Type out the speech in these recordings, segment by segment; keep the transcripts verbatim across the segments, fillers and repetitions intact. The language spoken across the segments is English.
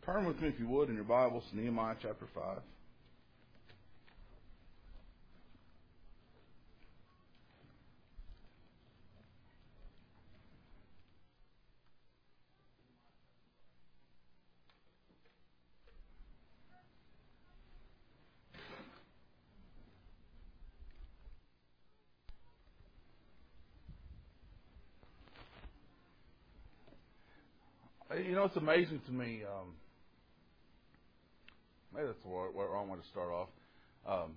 Turn with me, if you would, in your Bibles to Nehemiah chapter five. You know, it's amazing to me. Um, maybe that's the wrong way to start off. Um,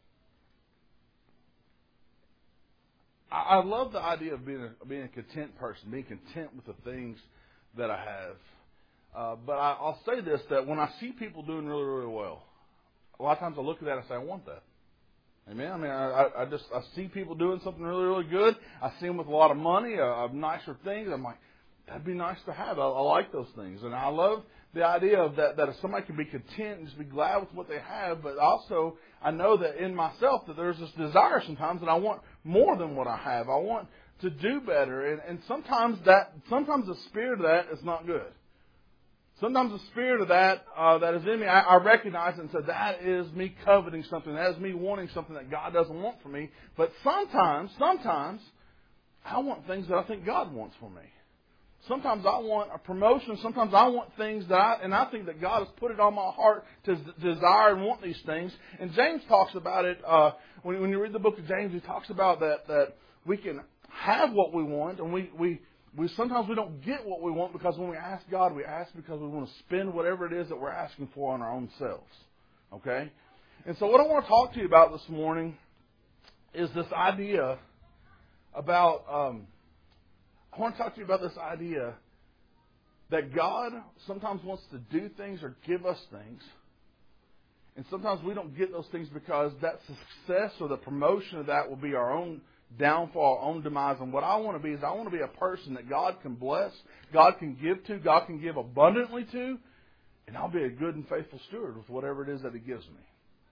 I, I love the idea of being a, being a content person, being content with the things that I have. Uh, but I, I'll say this, that when I see people doing really, really well, a lot of times I look at that and say, I want that. Amen. I mean, I, I just I see people doing something really, really good. I see them with a lot of money, uh, nicer things. I'm like, that'd be nice to have. I, I like those things. And I love the idea of that, that if somebody can be content and just be glad with what they have, but also I know that in myself that there's this desire sometimes that I want more than what I have. I want to do better. And, and sometimes that, sometimes the spirit of that is not good. Sometimes the spirit of that uh, that is in me, I, I recognize it and say, that is me coveting something. That is me wanting something that God doesn't want for me. But sometimes, sometimes, I want things that I think God wants for me. Sometimes I want a promotion. Sometimes I want things that I, and I think that God has put it on my heart to desire and want these things. And James talks about it, uh, when, when you read the book of James, he talks about that, that we can have what we want, and we, we, we sometimes we don't get what we want, because when we ask God, we ask because we want to spend whatever it is that we're asking for on our own selves. Okay? And so what I want to talk to you about this morning is this idea about, um, I want to talk to you about this idea that God sometimes wants to do things or give us things. And sometimes we don't get those things because that success or the promotion of that will be our own downfall, our own demise. And what I want to be is I want to be a person that God can bless, God can give to, God can give abundantly to, and I'll be a good and faithful steward with whatever it is that He gives me.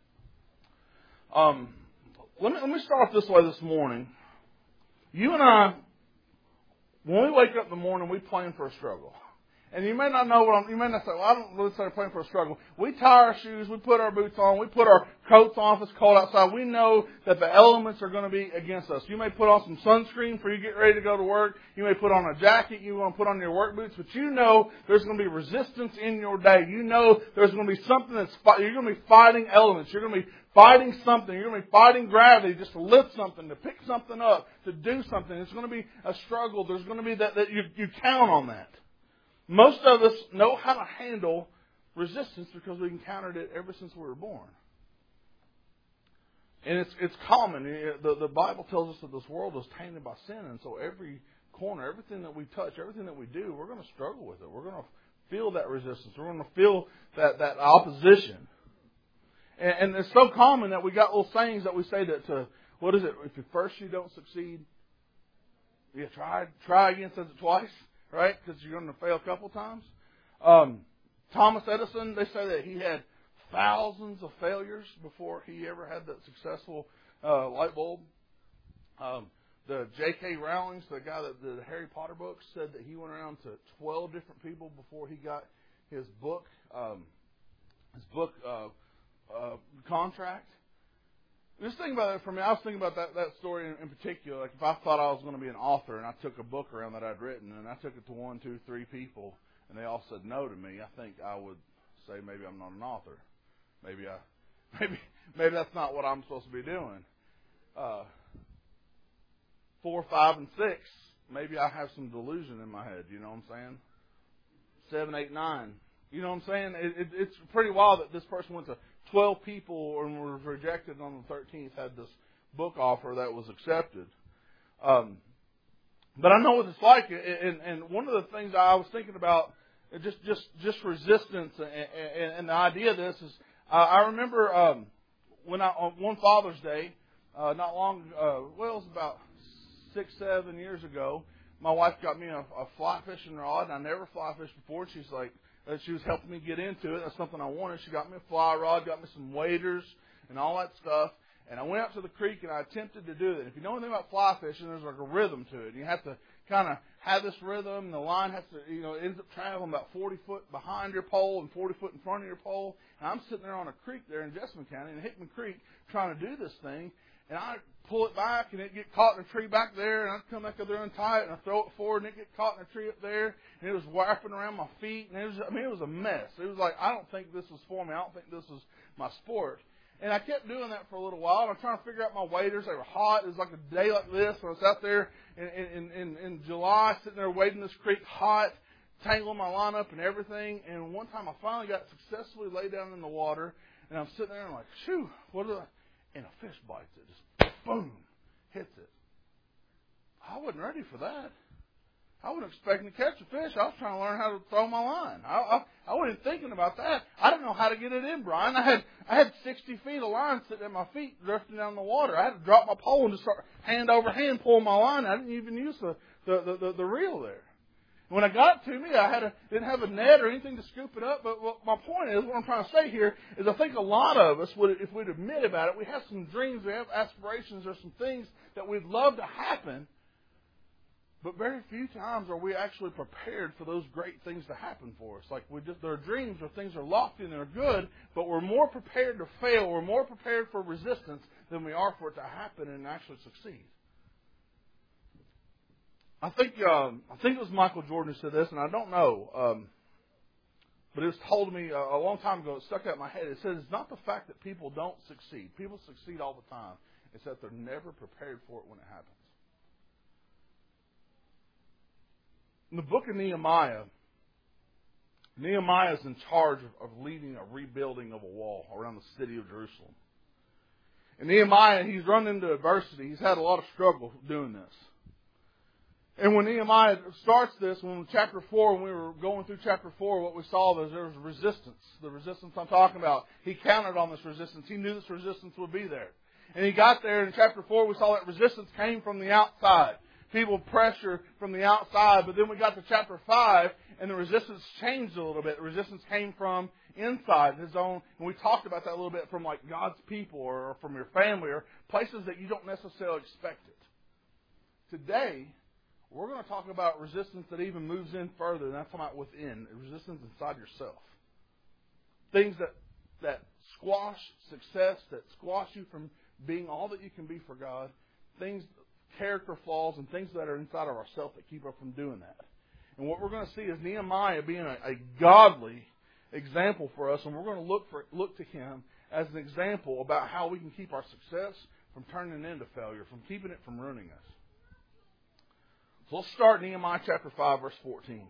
Um, let me, let me start off this way this morning. You and I, when we wake up in the morning, we plan for a struggle. And you may not know what I'm, you may not say, well, I don't really say plan for a struggle. We tie our shoes, we put our boots on, we put our coats on if it's cold outside. We know that the elements are going to be against us. You may put on some sunscreen before you get ready to go to work. You may put on a jacket, you want to put on your work boots, but you know there's going to be resistance in your day. You know there's going to be something that's, you're going to be fighting elements. You're going to be fighting something. You're going to be fighting gravity just to lift something, to pick something up, to do something. It's going to be a struggle. There's going to be that, that you, you count on that. Most of us know how to handle resistance because we encountered it ever since we were born. And it's it's common. The, the Bible tells us that this world is tainted by sin. And so every corner, everything that we touch, everything that we do, we're going to struggle with it. We're going to feel that resistance. We're going to feel that, that opposition. And, and it's so common that we got little sayings that we say that to, what is it? If at first you don't succeed, yeah, try, try again, says it twice. Right? Because you're going to fail a couple times. Um, Thomas Edison, they say that he had thousands of failures before he ever had that successful uh, light bulb. Um, the J K Rowling, the guy that did the Harry Potter books, said that he went around to twelve different people before he got his book, um, his book uh, uh, contract. Just think about it for me. I was thinking about that, that story in, in particular. Like if I thought I was going to be an author and I took a book around that I'd written and I took it to one, two, three people and they all said no to me, I think I would say maybe I'm not an author. Maybe I, maybe maybe that's not what I'm supposed to be doing. Uh, four, five, and six, maybe I have some delusion in my head. You know what I'm saying? Seven, eight, nine. You know what I'm saying? It, it, it's pretty wild that this person went to twelve people and was rejected on the thirteenth, had this book offer that was accepted. Um, but I know what it's like. And, and one of the things I was thinking about, just just, just resistance and, and, and the idea of this is, uh, I remember um, when I, on one Father's Day, uh, not long, uh, well, it was about six, seven years ago, my wife got me a, a fly fishing rod, and I never fly fished before. And she's like, uh, she was helping me get into it. That's something I wanted. She got me a fly rod, got me some waders, and all that stuff. And I went out to the creek and I attempted to do it. If you know anything about fly fishing, there's like a rhythm to it. You have to kind of have this rhythm, and the line has to, you know, it ends up traveling about forty foot behind your pole and forty foot in front of your pole. And I'm sitting there on a creek there in Jessamine County, in Hickman Creek, trying to do this thing. And I pull it back, and it get caught in a tree back there, and I come back up there and untie it, and I throw it forward, and it get caught in a tree up there, and it was wrapping around my feet, and it was, I mean, it was a mess. It was like, I don't think this was for me. I don't think this was my sport. And I kept doing that for a little while, and I'm trying to figure out my waders. They were hot. It was like a day like this, and I was out there in, in, in, in July, sitting there wading this creek hot, tangling my line up and everything. And one time I finally got successfully laid down in the water, and I'm sitting there and I'm like, shoo, what is that? And a fish bites it. Just boom, hits it. I wasn't ready for that. I wasn't expecting to catch a fish. I was trying to learn how to throw my line. I, I, I wasn't thinking about that. I didn't know how to get it in, Brian. I had I had sixty feet of line sitting at my feet, drifting down the water. I had to drop my pole and just start hand over hand pulling my line. I didn't even use the the, the, the, the reel there. When I got it to me, I had a, didn't have a net or anything to scoop it up. But what my point is, what I'm trying to say here is, I think a lot of us would, if we'd admit about it, we have some dreams, we have aspirations, there's some things that we'd love to happen. But very few times are we actually prepared for those great things to happen for us. Like we just, there are dreams or things are lofty and they're good, but we're more prepared to fail. We're more prepared for resistance than we are for it to happen and actually succeed. I think um, I think it was Michael Jordan who said this, and I don't know, um, but it was told to me a, a long time ago. It stuck out in my head. It says it's not the fact that people don't succeed. People succeed all the time. It's that they're never prepared for it when it happens. In the book of Nehemiah, Nehemiah is in charge of, of leading a rebuilding of a wall around the city of Jerusalem. And Nehemiah, he's run into adversity. He's had a lot of struggle doing this. And when Nehemiah starts this, when chapter four, when we were going through chapter four, what we saw was there was resistance. The resistance I'm talking about. He counted on this resistance. He knew this resistance would be there. And he got there in chapter four, we saw that resistance came from the outside. People pressure from the outside. But then we got to chapter five, and the resistance changed a little bit. The resistance came from inside, his own. And we talked about that a little bit from like God's people or from your family or places that you don't necessarily expect it. Today, we're going to talk about resistance that even moves in further, and that's talking about within, resistance inside yourself. Things that that squash success, that squash you from being all that you can be for God. Things, character flaws, and things that are inside of ourselves that keep us from doing that. And what we're going to see is Nehemiah being a, a godly example for us, and we're going to look for look to him as an example about how we can keep our success from turning into failure, from keeping it from ruining us. So let's start Nehemiah chapter five, verse fourteen.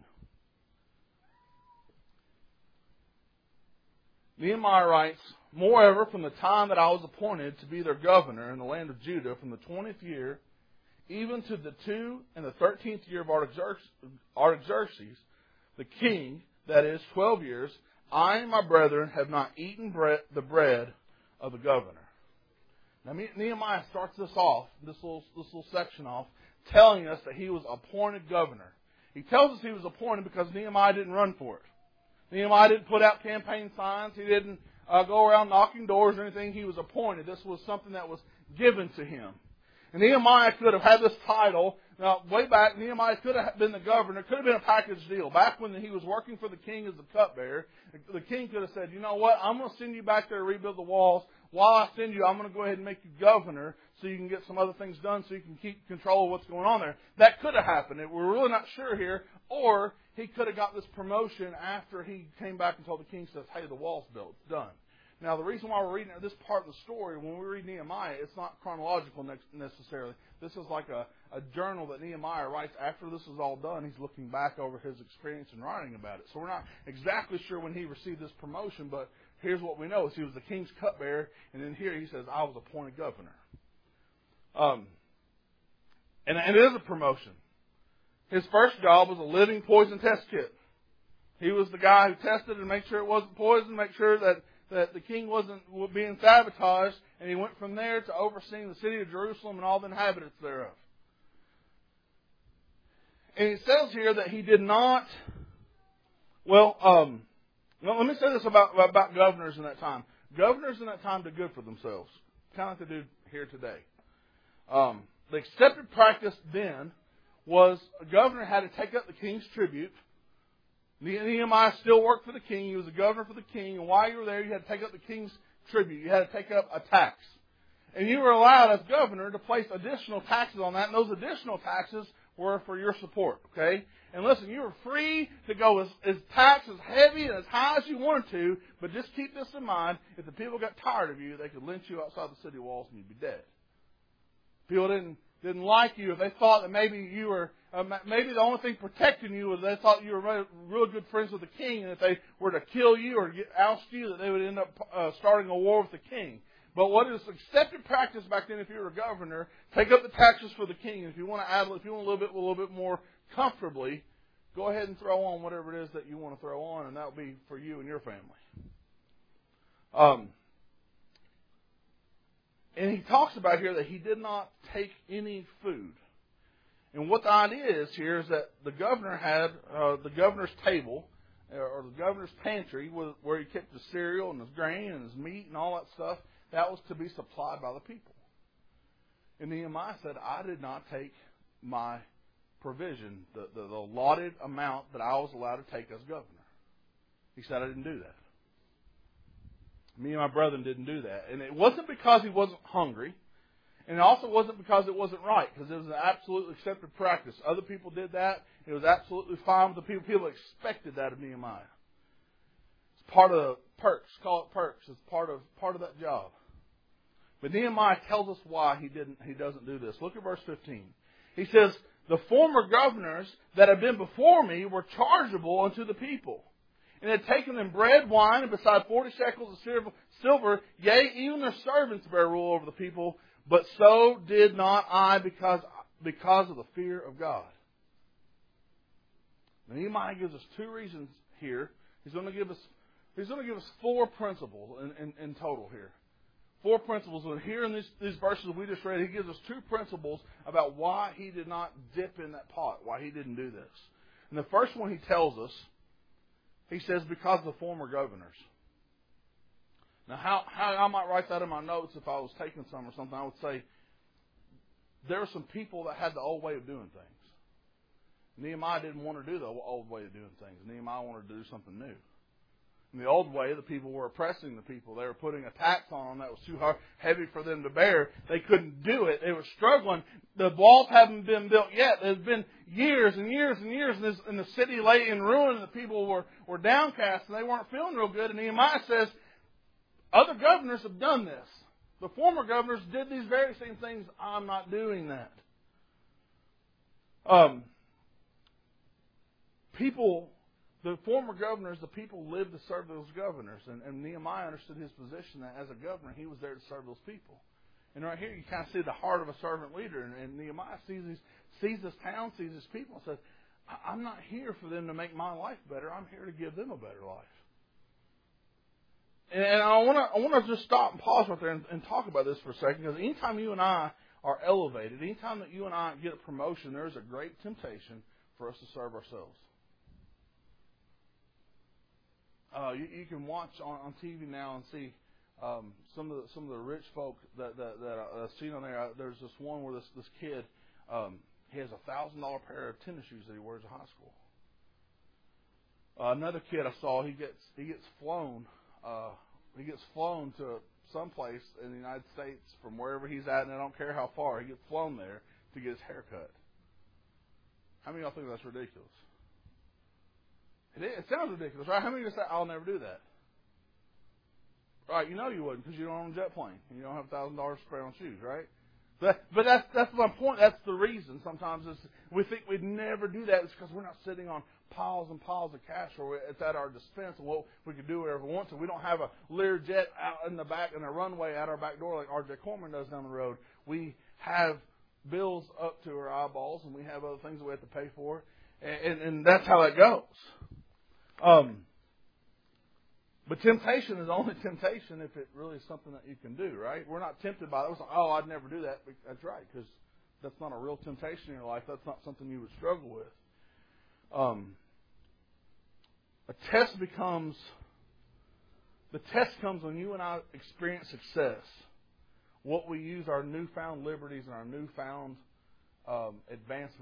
Nehemiah writes, "Moreover, from the time that I was appointed to be their governor in the land of Judah, from the twentieth year, even to the two and the thirteenth year of Artaxerxes, the king, that is, twelve years, I and my brethren have not eaten bread, the bread of the governor." Now Nehemiah starts this off, this little, this little section off, telling us that he was appointed governor. He tells us he was appointed because Nehemiah didn't run for it. Nehemiah didn't put out campaign signs. He didn't uh, go around knocking doors or anything. He was appointed. This was something that was given to him. And Nehemiah could have had this title. Now, way back, Nehemiah could have been the governor. It could have been a package deal. Back when he was working for the king as the cupbearer, the king could have said, you know what, I'm going to send you back there to rebuild the walls. While I send you, I'm going to go ahead and make you governor so you can get some other things done so you can keep control of what's going on there. That could have happened. We're really not sure here. Or he could have got this promotion after he came back and told the king, says, hey, the wall's built. It's done. Now, the reason why we're reading this part of the story, when we read Nehemiah, it's not chronological necessarily. This is like a, a journal that Nehemiah writes after this is all done. He's looking back over his experience and writing about it. So we're not exactly sure when he received this promotion, but here's what we know. Is he was the king's cupbearer, and then here he says, I was appointed governor. Um, and, and it is a promotion. His first job was a living poison test kit. He was the guy who tested and made sure it wasn't poison, make sure that that the king wasn't being sabotaged, and he went from there to overseeing the city of Jerusalem and all the inhabitants thereof. And it says here that he did not, well, um, well let me say this about, about governors in that time. Governors in that time did good for themselves, kind of like they do here today. Um, the accepted practice then was a governor had to take up the king's tribute. Nehemiah still worked for the king. He was a governor for the king. And while you were there, you had to take up the king's tribute. You had to take up a tax. And you were allowed as governor to place additional taxes on that. And those additional taxes were for your support. Okay? And listen, you were free to go as, as tax as heavy and as high as you wanted to. But just keep this in mind. If the people got tired of you, they could lynch you outside the city walls and you'd be dead. People didn't didn't like you if they thought that maybe you were, uh, maybe the only thing protecting you was they thought you were really, really good friends with the king, and if they were to kill you or get, oust you, that they would end up uh, starting a war with the king. But what is accepted practice back then, if you were a governor, take up the taxes for the king. And if you want to add, if you want a little bit, a little bit more comfortably, go ahead and throw on whatever it is that you want to throw on, and that will be for you and your family. Um. And he talks about here that he did not take any food. And what the idea is here is that the governor had uh, the governor's table, or the governor's pantry, where he kept his cereal and his grain and his meat and all that stuff. That was to be supplied by the people. And Nehemiah said, I did not take my provision, the, the, the allotted amount that I was allowed to take as governor. He said, I didn't do that. Me and my brethren didn't do that. And it wasn't because he wasn't hungry. And it also wasn't because it wasn't right. Because it was an absolutely accepted practice. Other people did that. It was absolutely fine with the people. People expected that of Nehemiah. It's part of the perks. Call it perks. It's part of part of that job. But Nehemiah tells us why he didn't. He doesn't do this. Look at verse fifteen. He says, the former governors that have been before me were chargeable unto the people, and had taken them bread, wine, and beside forty shekels of silver, yea, even their servants bear rule over the people. But so did not I, because, because of the fear of God. Now, Nehemiah gives us two reasons here. He's going to give us, he's going to give us four principles in, in, in total here. Four principles. And here in these, these verses we just read, he gives us two principles about why he did not dip in that pot, why he didn't do this. And the first one he tells us, he says, because of the former governors. Now, how, how I might write that in my notes if I was taking some or something, I would say there were some people that had the old way of doing things. Nehemiah didn't want to do the old way of doing things. Nehemiah wanted to do something new. In the old way, the people were oppressing the people. They were putting a tax on them that was too hard, heavy for them to bear. They couldn't do it. They were struggling. The walls haven't been built yet. There's been years and years and years, and, this, and the city lay in ruin, and the people were, were downcast, and they weren't feeling real good. And Nehemiah says, other governors have done this. The former governors did these very same things. I'm not doing that. Um, people... The former governors, the people lived to serve those governors. And, and Nehemiah understood his position that as a governor, he was there to serve those people. And right here, you kind of see the heart of a servant leader. And, and Nehemiah sees these, sees this town, sees his people, and says, I'm not here for them to make my life better. I'm here to give them a better life. And, and I want to I want to just stop and pause right there and, and talk about this for a second. Because anytime you and I are elevated, anytime that you and I get a promotion, there is a great temptation for us to serve ourselves. Uh, you, you can watch on, on T V now and see um, some of the some of the rich folk that that, that I've seen on there. There's this one where this this kid um, he has a thousand dollar pair of tennis shoes that he wears in high school. Uh, another kid I saw, he gets he gets flown uh, he gets flown to someplace in the United States from wherever he's at, and I don't care how far, he gets flown there to get his hair cut. How many of y'all think that's ridiculous? It, it sounds ridiculous, right? How many of you say, I'll never do that? Right, you know you wouldn't because you don't own a jet plane. And you don't have a thousand dollars to spare on shoes, right? But, but that's that's my point. That's the reason. Sometimes it's, we think we'd never do that. It's because we're not sitting on piles and piles of cash, or it's at our dispense, and well, we can do whatever we want to. We don't have a Learjet out in the back and a runway at our back door like R J Corman does down the road. We have bills up to our eyeballs, and we have other things that we have to pay for, and, and, and that's how it goes. Um, but temptation is only temptation if it really is something that you can do, right? We're not tempted by it. It's like, oh, I'd never do that. But that's right, because that's not a real temptation in your life. That's not something you would struggle with. Um, a test becomes, the test comes when you and I experience success. What we use our newfound liberties and our newfound um, advancement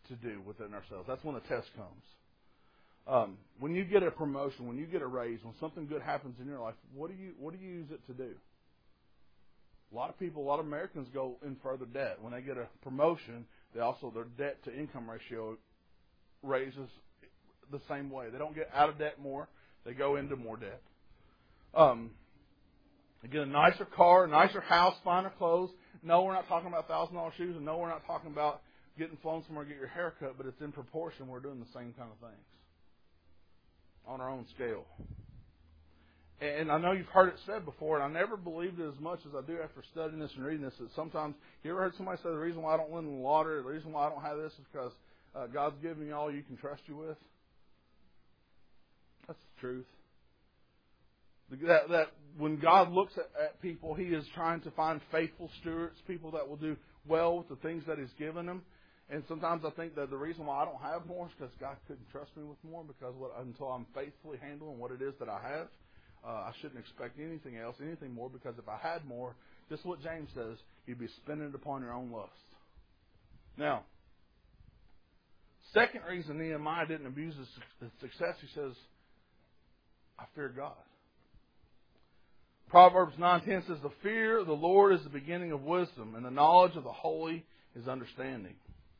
to do within ourselves. That's when the test comes. Um, when you get a promotion, when you get a raise, when something good happens in your life, what do you what do you use it to do? A lot of people, a lot of Americans go in further debt. When they get a promotion, they also their debt to income ratio raises the same way. They don't get out of debt more; they go into more debt. Um, they get a nicer car, a nicer house, finer clothes. No, we're not talking about thousand dollar shoes, and no, we're not talking about getting flown somewhere to get your hair cut. But it's in proportion. We're doing the same kind of things on our own scale. And I know you've heard it said before, and I never believed it as much as I do after studying this and reading this, that sometimes, you ever heard somebody say the reason why I don't win the lottery, the reason why I don't have this is because uh, God's given me all you can trust you with? That's the truth. That, that when God looks at, at people, He is trying to find faithful stewards, people that will do well with the things that He's given them. And sometimes I think that the reason why I don't have more is because God couldn't trust me with more, because what, until I'm faithfully handling what it is that I have, uh, I shouldn't expect anything else, anything more, because if I had more, this is what James says, you'd be spending it upon your own lust. Now, second reason Nehemiah didn't abuse his success, he says, I fear God. Proverbs nine ten says, the fear of the Lord is the beginning of wisdom, and the knowledge of the holy is understanding.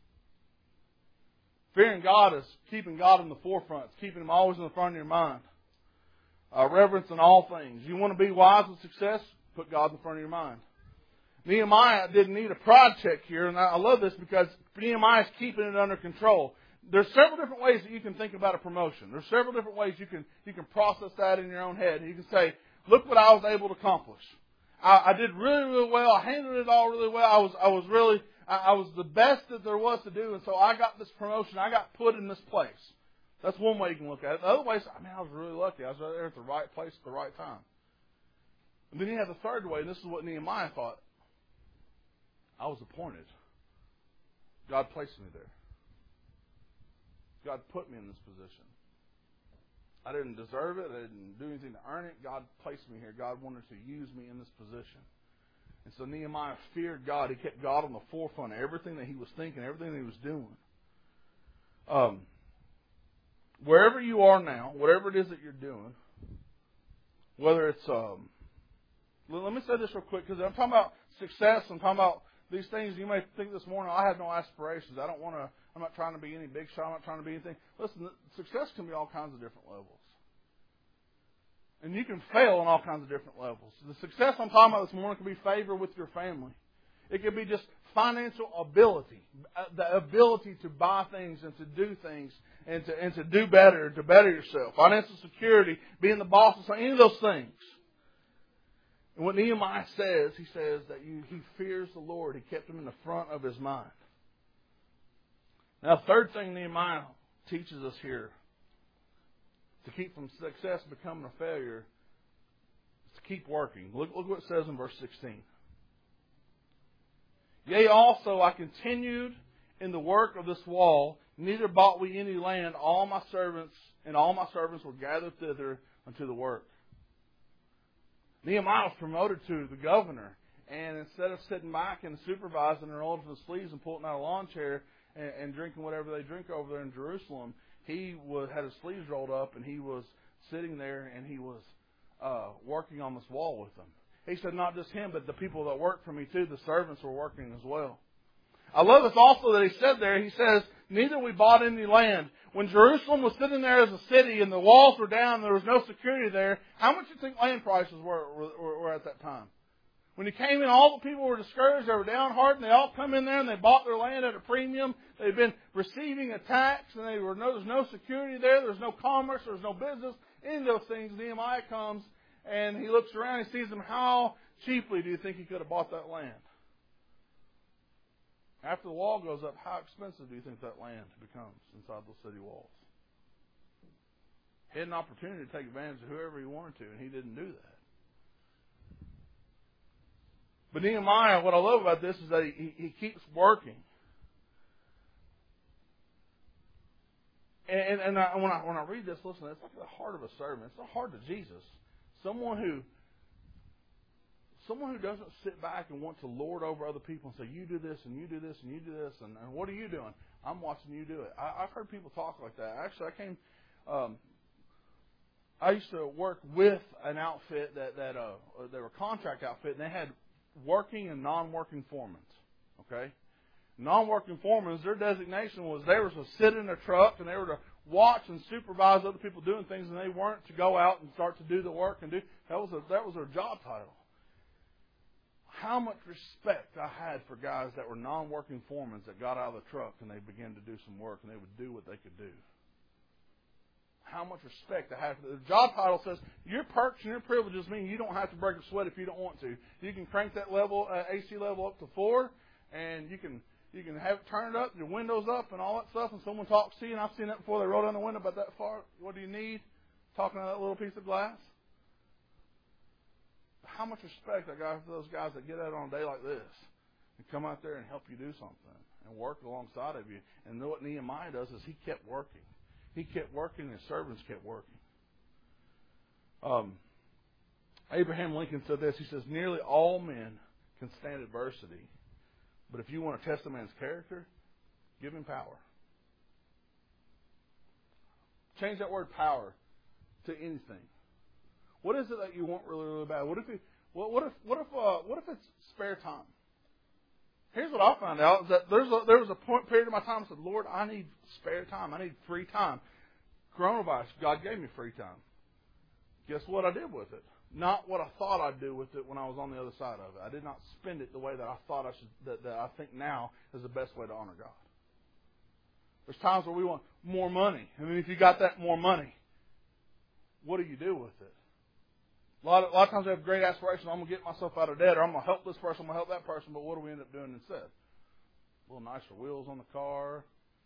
Fearing God is keeping God in the forefront. It's keeping Him always in the front of your mind. Uh, reverence in all things. You want to be wise with success? Put God in the front of your mind. Nehemiah didn't need a pride check here, and I love this because Nehemiah is keeping it under control. There's several different ways that you can think about a promotion. There's several different ways you can you can process that in your own head. You can say, look what I was able to accomplish. I, I did really, really well. I handled it all really well. I was I was really... I was the best that there was to do, and so I got this promotion. I got put in this place. That's one way you can look at it. The other way is, I mean, I was really lucky. I was right there at the right place at the right time. And then you have the third way, and this is what Nehemiah thought. I was appointed. God placed me there. God put me in this position. I didn't deserve it. I didn't do anything to earn it. God placed me here. God wanted to use me in this position. And so Nehemiah feared God. He kept God on the forefront of everything that he was thinking, everything that he was doing. Um, wherever you are now, whatever it is that you're doing, whether it's, um, let me say this real quick, because I'm talking about success, I'm talking about these things. You may think this morning, I have no aspirations. I don't want to, I'm not trying to be any big shot. I'm not trying to be anything. Listen, success can be all kinds of different levels. And you can fail on all kinds of different levels. The success I'm talking about this morning can be favor with your family. It could be just financial ability, the ability to buy things and to do things and to and to do better, to better yourself. Financial security, being the boss of something, any of those things. And what Nehemiah says, he says that you, he fears the Lord. He kept him in the front of his mind. Now, the third thing Nehemiah teaches us here, to keep from success becoming a failure, is to keep working. Look, look what it says in verse sixteen. Yea, also I continued in the work of this wall, neither bought we any land. All my servants and all my servants were gathered thither unto the work. Nehemiah was promoted to the governor, and instead of sitting back and supervising and rolling from the sleeves and pulling out a lawn chair and, and drinking whatever they drink over there in Jerusalem, he was, had his sleeves rolled up, and he was sitting there, and he was uh, working on this wall with them. He said not just him, but the people that worked for me too, the servants were working as well. I love this also that he said there, he says, neither we bought any land. When Jerusalem was sitting there as a city and the walls were down and there was no security there, how much do you think land prices were, were, were at that time? When he came in, all the people were discouraged. They were downhearted, and they all come in there and they bought their land at a premium. They'd been receiving a tax, and they were no, there's no security there. There's no commerce. There's no business. Any of those things. Nehemiah comes, and he looks around and sees them. How cheaply do you think he could have bought that land? After the wall goes up, how expensive do you think that land becomes inside those city walls? He had an opportunity to take advantage of whoever he wanted to, and he didn't do that. But Nehemiah, what I love about this is that he, he keeps working. And, and I, when, I, when I read this, listen, it's like the heart of a servant. It's the heart of Jesus. Someone who Someone who doesn't sit back and want to lord over other people and say, you do this and you do this and you do this and, and what are you doing? I'm watching you do it. I, I've heard people talk like that. Actually, I came, um, I used to work with an outfit that, that uh, they were a contract outfit, and they had working and non-working foremen. Okay? Non-working foremen, their designation was they were to sit in a truck and they were to watch and supervise other people doing things, and they weren't to go out and start to do the work and do. That was a, that was their job title. How much respect I had for guys that were non-working foremen that got out of the truck and they began to do some work and they would do what they could do. How much respect I had for the job title says your perks and your privileges mean you don't have to break a sweat if you don't want to. You can crank that level uh, A C level up to four, and you can you can have it turn it up, your windows up, and all that stuff. And someone talks to you, and I've seen that before. They roll down the window about that far. What do you need? Talking to that little piece of glass. How much respect I got for those guys that get out on a day like this and come out there and help you do something and work alongside of you. And what Nehemiah does is he kept working. He kept working, and his servants kept working. Um, Abraham Lincoln said this. He says, nearly all men can stand adversity, but if you want to test a man's character, give him power. Change that word power to anything. What is it that you want really, really bad? What if you, what, what if what if uh, what if it's spare time? Here's what I found out: is that there's a, there was a point period of my time I said, Lord, I need spare time. I need free time. Coronavirus, God gave me free time. Guess what I did with it? Not what I thought I'd do with it when I was on the other side of it. I did not spend it the way that I thought I should. That, that I think now is the best way to honor God. There's times where we want more money. I mean, if you got that more money, what do you do with it? A lot, of, a lot of times we have great aspirations. I'm going to get myself out of debt, or I'm going to help this person, I'm going to help that person. But what do we end up doing instead? A little nicer wheels on the car,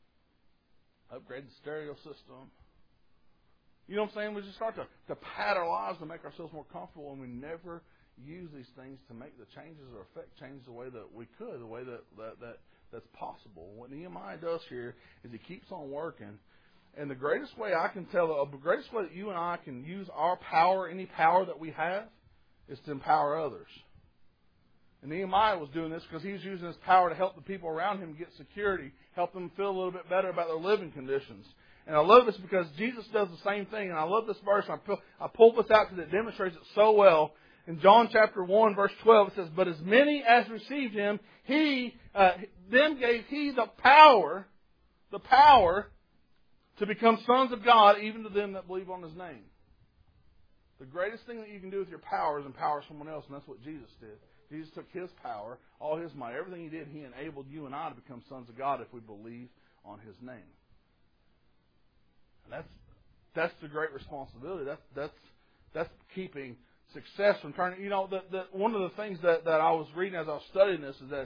upgrade the stereo system. You know what I'm saying? We just start to, to pad our lives to make ourselves more comfortable, and we never use these things to make the changes or affect change the way that we could, the way that, that, that that's possible. What Nehemiah does here is he keeps on working. And the greatest way I can tell, the greatest way that you and I can use our power, any power that we have, is to empower others. And Nehemiah was doing this because he was using his power to help the people around him get security, help them feel a little bit better about their living conditions. And I love this because Jesus does the same thing. And I love this verse. I, pull, I pulled this out because it demonstrates it so well. In John chapter one, verse twelve, it says, but as many as received him, he, uh, them gave he the power, the power to become sons of God, even to them that believe on his name. The greatest thing that you can do with your power is empower someone else, and that's what Jesus did. Jesus took his power, all his might, everything he did, he enabled you and I to become sons of God if we believe on his name. And that's that's the great responsibility. That's that's that's keeping success from turning. You know, the, the, one of the things that, that I was reading as I was studying this is that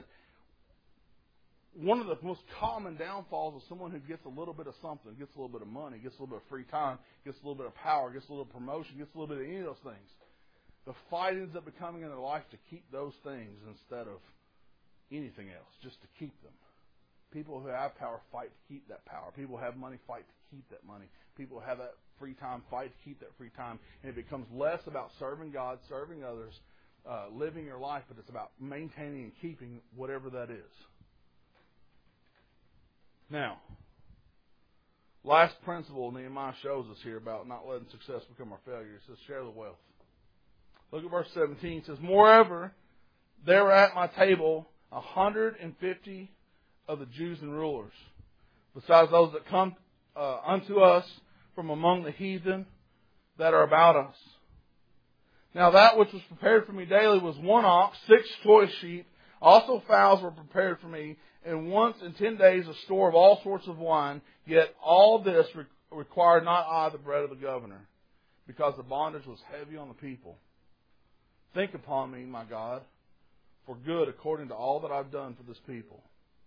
one of the most common downfalls of someone who gets a little bit of something, gets a little bit of money, gets a little bit of free time, gets a little bit of power, gets a little promotion, gets a little bit of any of those things. The fight ends up becoming in their life to keep those things instead of anything else, just to keep them. People who have power fight to keep that power. People who have money fight to keep that money. People who have that free time fight to keep that free time. And it becomes less about serving God, serving others, uh, living your life, but it's about maintaining and keeping whatever that is. Now, last principle Nehemiah shows us here about not letting success become our failure. It says, share the wealth. Look at verse seventeen. It says, moreover, there were at my table a hundred and fifty of the Jews and rulers, besides those that come uh, unto us from among the heathen that are about us. Now that which was prepared for me daily was one ox, six choice sheep. Also fowls were prepared for me, and once in ten days a store of all sorts of wine. Yet all this re- required not I the bread of the governor, because the bondage was heavy on the people. Think upon me, my God, for good according to all that I've done for this people.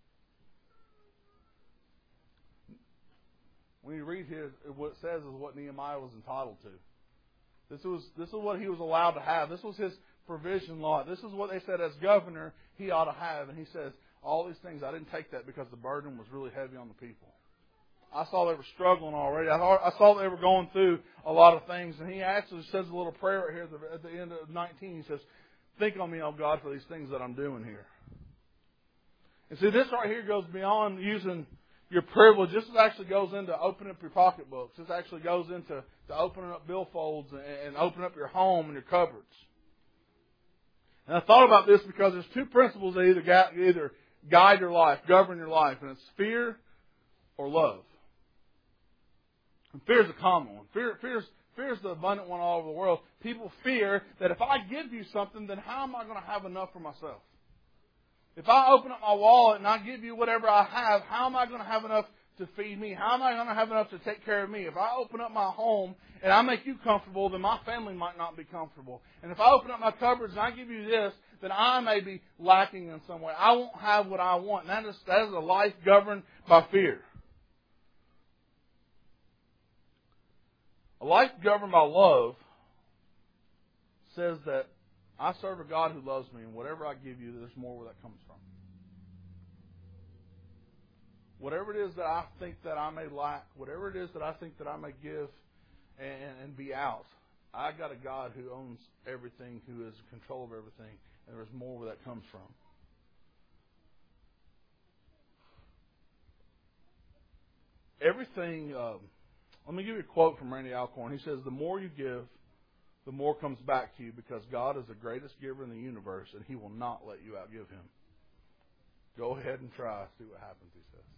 When you read here, what it says is what Nehemiah was entitled to. This was this is what he was allowed to have. This was his provision law. This is what they said as governor he ought to have. And he says, all these things, I didn't take that because the burden was really heavy on the people. I saw they were struggling already. I, thought, I saw they were going through a lot of things. And he actually says a little prayer right here at the, at the end of nineteen. He says, Think on me, oh God, for these things that I'm doing here. And see, this right here goes beyond using your privilege. This actually goes into opening up your pocketbooks. This actually goes into to opening up billfolds and, and opening up your home and your cupboards. And I thought about this because there's two principles that either, gu- either guide your life, govern your life, and it's fear or love. And fear is a common one. Fear, fear, is, fear is the abundant one all over the world. People fear that if I give you something, then how am I going to have enough for myself? If I open up my wallet and I give you whatever I have, how am I going to have enough to feed me? How am I going to have enough to take care of me? If I open up my home and I make you comfortable, then my family might not be comfortable. And if I open up my cupboards and I give you this, then I may be lacking in some way. I won't have what I want. And that is, that is a life governed by fear. A life governed by love says that I serve a God who loves me, and whatever I give you, there's more where that comes from. Whatever it is that I think that I may lack, whatever it is that I think that I may give and, and be out, I got a God who owns everything, who is in control of everything, and there's more where that comes from. Everything, um, let me give you a quote from Randy Alcorn. He says, the more you give, the more comes back to you, because God is the greatest giver in the universe, and He will not let you outgive Him. Go ahead and try. See what happens, he says.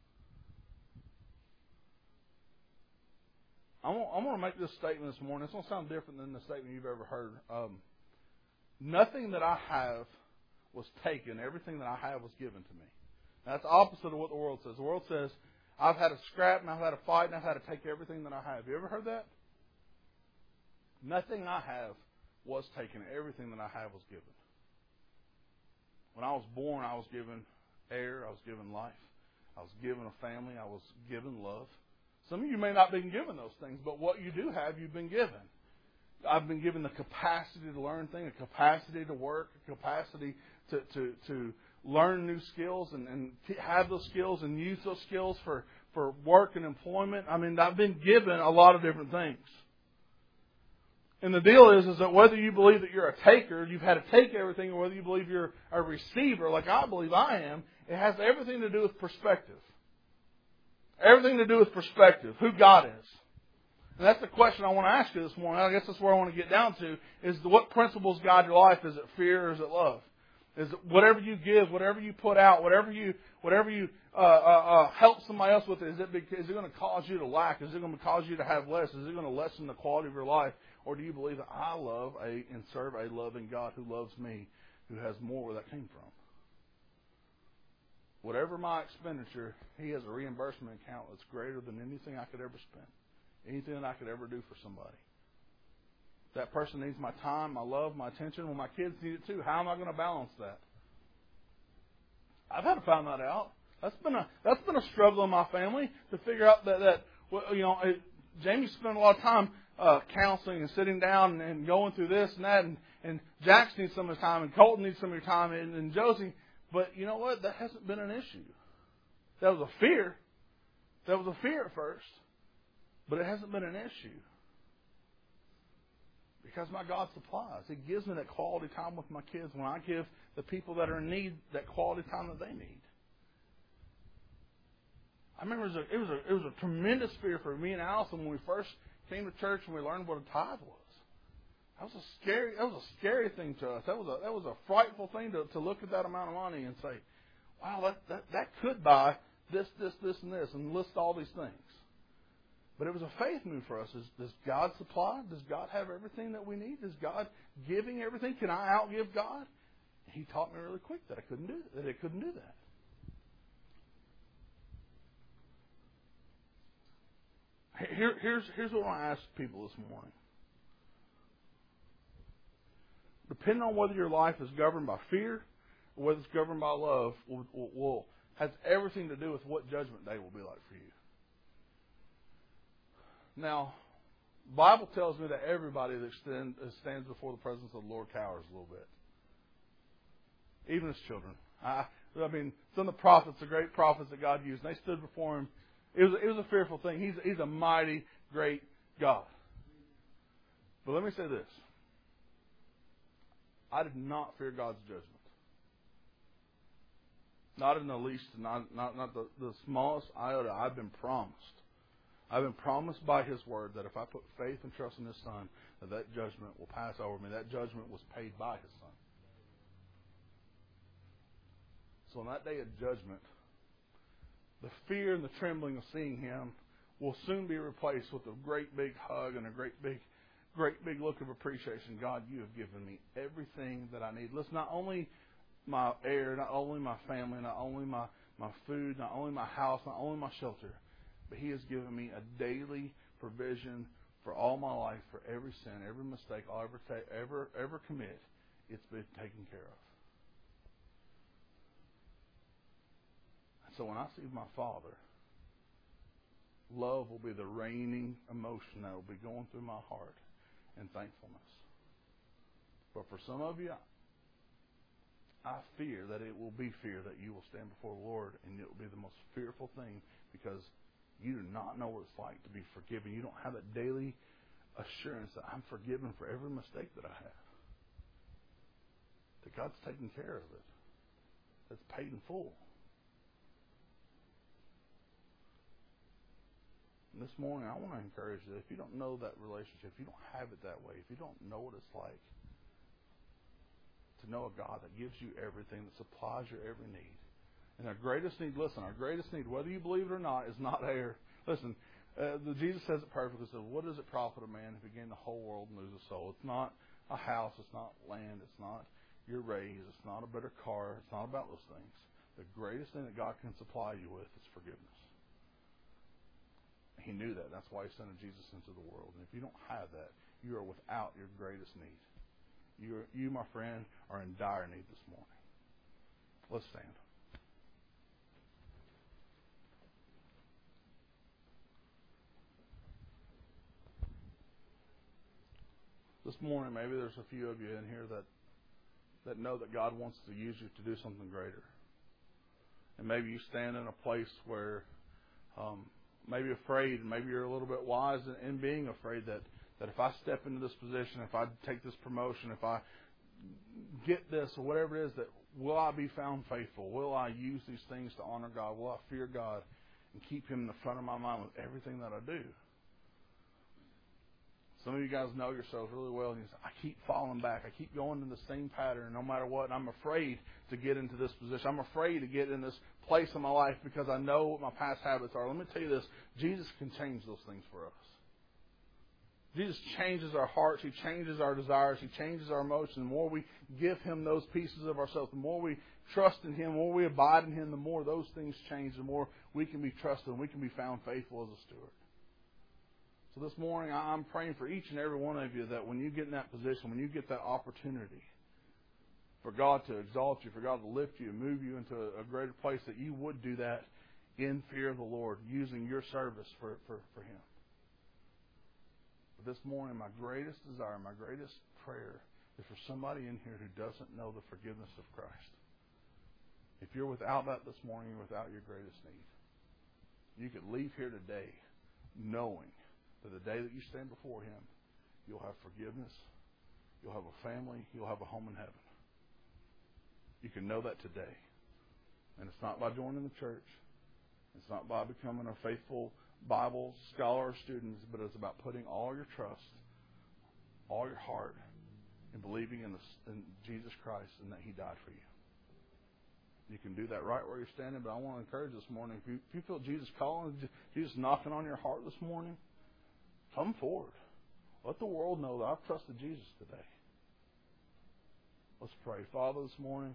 I'm going to make this statement this morning. It's going to sound different than the statement you've ever heard. Um, nothing that I have was taken. Everything that I have was given to me. That's the opposite of what the world says. The world says, I've had a scrap and I've had a fight and I've had to take everything that I have. You ever heard that? Nothing I have was taken. Everything that I have was given. When I was born, I was given air. I was given life. I was given a family. I was given love. Some of you may not have been given those things, but what you do have, you've been given. I've been given the capacity to learn things, a capacity to work, a capacity to, to, to learn new skills and, and have those skills and use those skills for, for work and employment. I mean, I've been given a lot of different things. And the deal is, is that whether you believe that you're a taker, you've had to take everything, or whether you believe you're a receiver, like I believe I am, it has everything to do with perspective. Everything to do with perspective, who God is. And that's the question I want to ask you this morning. I guess that's where I want to get down to, is what principles guide your life? Is it fear or is it love? Is it whatever you give, whatever you put out, whatever you whatever you uh, uh, uh, help somebody else with, is it, is it going to cause you to lack? Is it going to cause you to have less? Is it going to lessen the quality of your life? Or do you believe that I love a and serve a loving God who loves me, who has more where that came from? Whatever my expenditure, He has a reimbursement account that's greater than anything I could ever spend. Anything that I could ever do for somebody. That person needs my time, my love, my attention. Well, my kids need it too. How am I going to balance that? I've had to find that out. That's been a that's been a struggle in my family to figure out that that well, you know it, Jamie spent a lot of time uh, counseling and sitting down and, and going through this and that, and, and Jax needs some of his time, and Colton needs some of your time, and, and Josie. But you know what? That hasn't been an issue. That was a fear. That was a fear at first. But it hasn't been an issue. Because my God supplies. He gives me that quality time with my kids when I give the people that are in need that quality time that they need. I remember it was a, it was a, it was a tremendous fear for me and Allison when we first came to church and we learned what a tithe was. That was a scary. That was a scary thing to us. That was a that was a frightful thing to, to look at that amount of money and say, "Wow, that, that that could buy this, this, this, and this," and list all these things. But it was a faith move for us. Is, does God supply? Does God have everything that we need? Is God giving everything? Can I outgive God? And He taught me really quick that I couldn't do that. It couldn't do that. Here, here's here's what I want to ask people this morning. Depending on whether your life is governed by fear or whether it's governed by love, will, will, will has everything to do with what Judgment Day will be like for you. Now, the Bible tells me that everybody that stand, stands before the presence of the Lord cowers a little bit. Even His children. I, I mean, some of the prophets, the great prophets that God used, they stood before Him. It was, it was a fearful thing. He's, he's a mighty, great God. But let me say this. I did not fear God's judgment. Not in the least, not, not, not the, the smallest iota. I've been promised. I've been promised by His Word that if I put faith and trust in His Son, that that judgment will pass over me. That judgment was paid by His Son. So on that day of judgment, the fear and the trembling of seeing Him will soon be replaced with a great big hug and a great big, great big look of appreciation. God, you have given me everything that I need. Listen, not only my air, not only my family, not only my, my food, not only my house, not only my shelter, but He has given me a daily provision for all my life, for every sin, every mistake I'll ever take, ever ever commit. It's been taken care of. So when I see my Father, love will be the reigning emotion that will be going through my heart, and thankfulness. But for some of you, I fear that it will be fear that you will stand before the Lord, and it will be the most fearful thing because you do not know what it's like to be forgiven. You don't have that daily assurance that I'm forgiven for every mistake that I have. That God's taking care of it. It's paid in full. And this morning, I want to encourage you, if you don't know that relationship, if you don't have it that way, if you don't know what it's like to know a God that gives you everything, that supplies your every need. And our greatest need, listen, our greatest need, whether you believe it or not, is not air. Listen, uh, the, Jesus says it perfectly. He says, what does it profit a man if he gain the whole world and lose his soul? It's not a house. It's not land. It's not your raise. It's not a better car. It's not about those things. The greatest thing that God can supply you with is forgiveness. He knew that. That's why He sent Jesus into the world. And if you don't have that, you are without your greatest need. You, are, you, my friend, are in dire need this morning. Let's stand. This morning, maybe there's a few of you in here that that know that God wants to use you to do something greater. And maybe you stand in a place where um, maybe afraid, and maybe you're a little bit wise in, in being afraid that, that if I step into this position, if I take this promotion, if I get this or whatever it is, that will I be found faithful? Will I use these things to honor God? Will I fear God and keep Him in the front of my mind with everything that I do? Some of you guys know yourselves really well, and you say, I keep falling back. I keep going in the same pattern no matter what, and I'm afraid to get into this position. I'm afraid to get in this place in my life because I know what my past habits are. Let me tell you this. Jesus can change those things for us. Jesus changes our hearts. He changes our desires. He changes our emotions. The more we give Him those pieces of ourselves, the more we trust in Him, the more we abide in Him, the more those things change, the more we can be trusted and we can be found faithful as a steward. So this morning, I'm praying for each and every one of you that when you get in that position, when you get that opportunity for God to exalt you, for God to lift you and move you into a greater place, that you would do that in fear of the Lord, using your service for, for, for Him. But this morning, my greatest desire, my greatest prayer is for somebody in here who doesn't know the forgiveness of Christ. If you're without that this morning, you're without your greatest need. You could leave here today knowing that the day that you stand before Him, you'll have forgiveness, you'll have a family, you'll have a home in heaven. You can know that today. And it's not by joining the church. It's not by becoming a faithful Bible scholar or student, but it's about putting all your trust, all your heart, in believing in, the, in Jesus Christ and that He died for you. You can do that right where you're standing, but I want to encourage this morning, if you, if you feel Jesus calling, Jesus knocking on your heart this morning, come forward. Let the world know that I've trusted Jesus today. Let's pray. Father, this morning,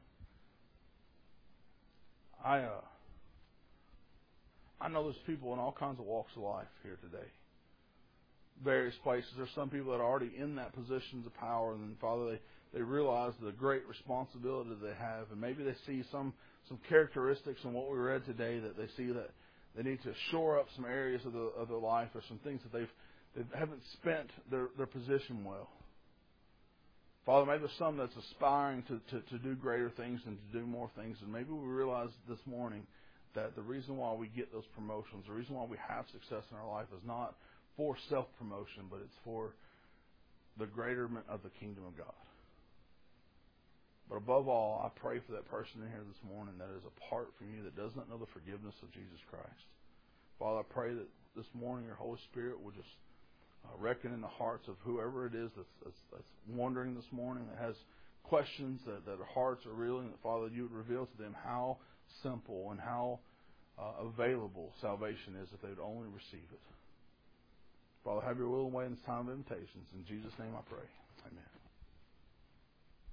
I uh, I know there's people in all kinds of walks of life here today. Various places. There's some people that are already in that positions of power, and then, Father, they, they realize the great responsibility that they have, and maybe they see some, some characteristics in what we read today that they see that they need to shore up some areas of, the, of their life or some things that they've They haven't spent their, their position well. Father, maybe there's some that's aspiring to, to, to do greater things and to do more things. And maybe we realize this morning that the reason why we get those promotions, the reason why we have success in our life is not for self-promotion, but it's for the greaterment of the kingdom of God. But above all, I pray for that person in here this morning that is apart from you, that does not know the forgiveness of Jesus Christ. Father, I pray that this morning your Holy Spirit will just uh, reckon in the hearts of whoever it is that's, that's, that's wondering this morning, that has questions, that, that their hearts are reeling, that, Father, you would reveal to them how simple and how uh, available salvation is if they would only receive it. Father, have your will and way in this time of invitations. In Jesus' name I pray. Amen.